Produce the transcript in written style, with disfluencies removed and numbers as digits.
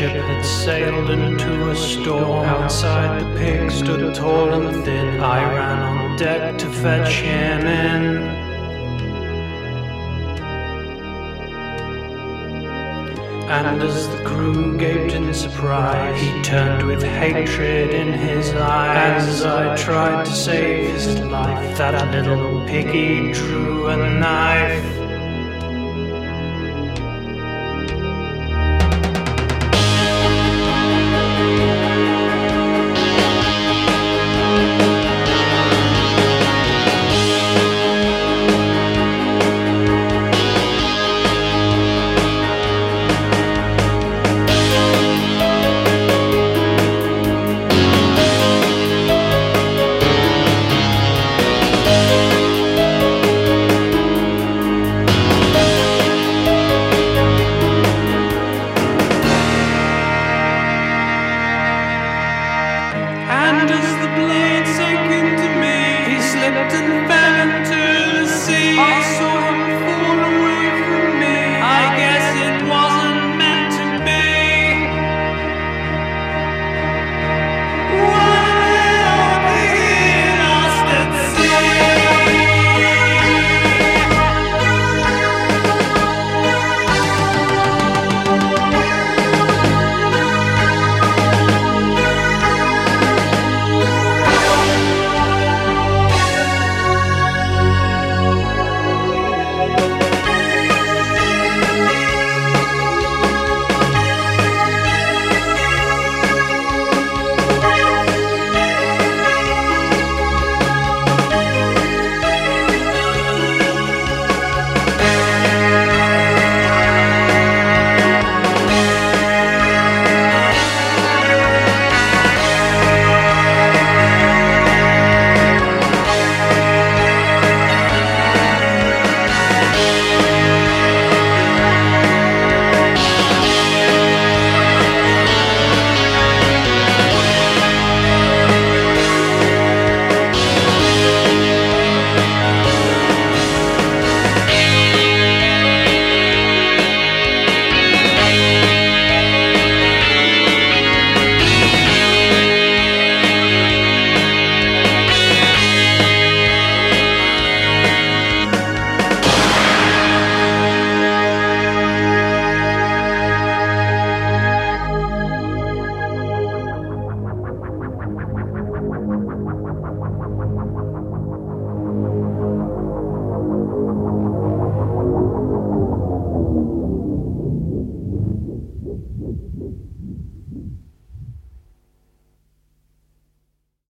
ship had sailed into a storm. Outside the pig stood tall and thin. I ran on deck to fetch him in. And as the crew gaped in surprise, he turned with hatred in his eyes. As I tried to save his life, that little piggy drew a knife.